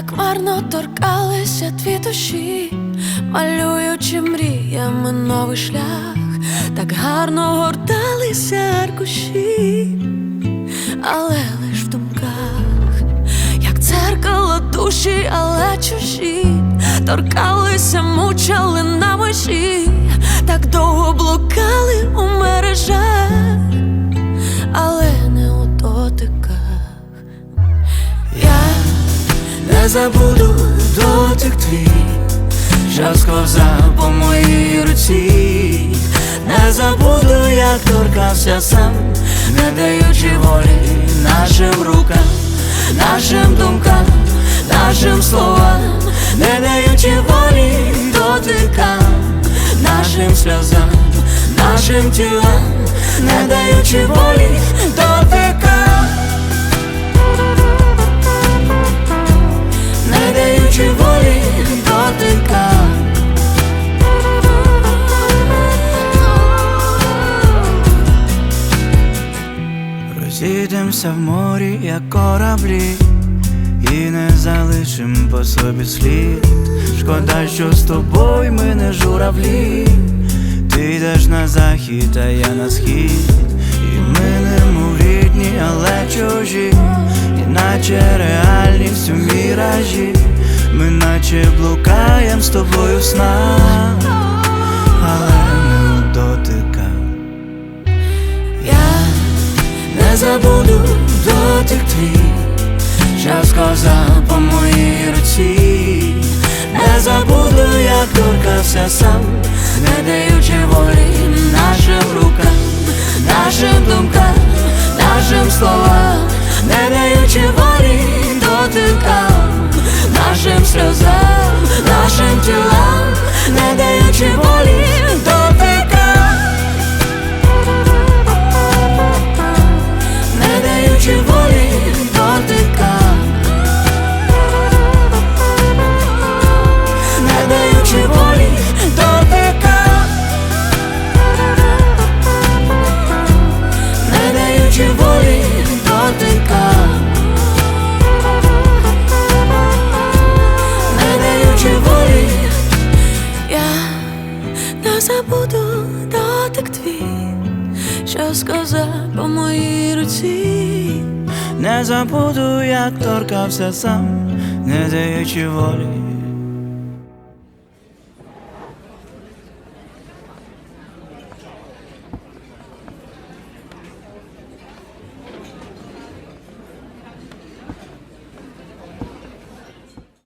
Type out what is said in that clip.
так марно торкалися дві душі, малюючи мріями новий шлях, так гарно горталися аркуші, але лиш в думках, як дзеркало душі, але чужі, торкалися, мучали на межі, так довго блукали у мережах, але не у дотиках. Я не забуду дотик твій, що сковзав по моїй руці. Не забуду, як торкався сам, не даючи волі нашим рукам, нашим думкам, нашим словам, не даючи волі дотикам, нашим сльозам, нашим тілам, не даючи волі дотикам, не даючи волі дотикам. Розійдемося в морі, як кораблі, і не залишим по собі слід. Шкода, що з тобою ми не журавлі. Ти йдеш на захід, а я на схід, і ми немов рідні, але чужі, іначе реальність у міражі. Ми наче блукаєм з тобою в снах, але не у дотиках. Я не забуду дотик твій, що сковзав по моїй руці. Не забуду, як торкався сам, не даючи волі нашим рукам, нашим думкам, нашим словам, не даючи волі дотикам, нашим сльозам, нашим тілам, не даючи волі дотикам, не даючи волі дотикам, не даючи волі дотикам, не даючи волі дотикам, не даючи волі. Я не забуду дотик твій, що сказав по моїй руці. Не забуду, як торкався сам, не даючи волі